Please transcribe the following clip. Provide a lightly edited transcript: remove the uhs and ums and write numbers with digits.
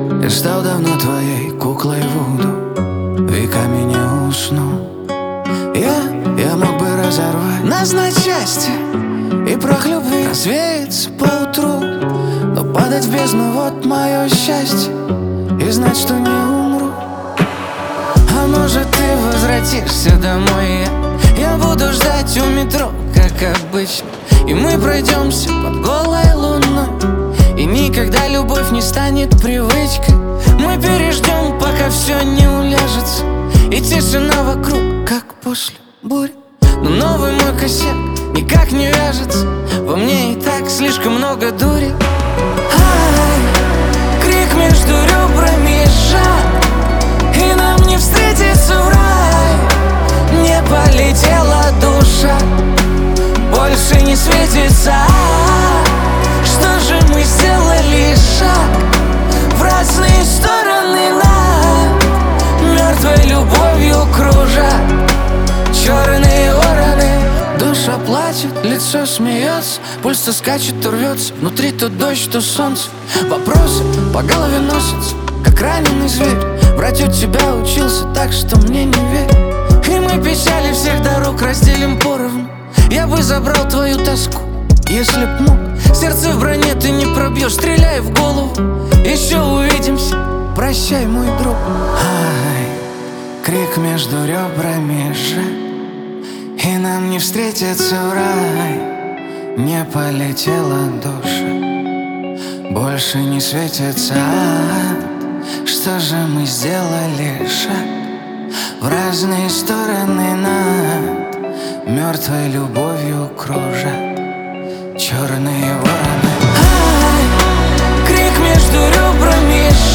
Я стал давно твоей куклой вуду, веками не усну. Я мог бы разорвать нас на части и прах любви развеется поутру, но падать в бездну — вот мое счастье, и знать, что не умру. А может, ты возвратишься домой, я буду ждать у метро, как обычно, и мы пройдемся под голой луной, и никогда любовь не станет привычкой. Мы переждем, пока все не уляжется, и тишина вокруг, как после бури. Но новый мой косяк никак не вяжется, во мне и так слишком много дури. Ай, крик между ребрами сжат, и нам не встретиться в рай. Не полетела душа, больше не светится. Что же мы сделали шаг в разные стороны над мертвой любовью кружат черные вороны. Душа плачет, лицо смеется, пульс то скачет, то рвется, внутри то дождь, то солнце. Вопросы по голове носятся, как раненый зверь. Врать у тебя учился так, что мне не верь. И мы печали всех дорог разделим поровну. Я бы забрал твою тоску, если б мог. Сердце в броне ты не пробьешь, стреляй в голову. Еще увидимся, прощай, мой друг. Ай, крик между ребрами сжат, и нам не встретиться в рай. Не полетела душа, больше не светится ад. Что же мы сделали шаг в разные стороны над мертвой любовью кружат черные вороны. Ай, крик между ребрами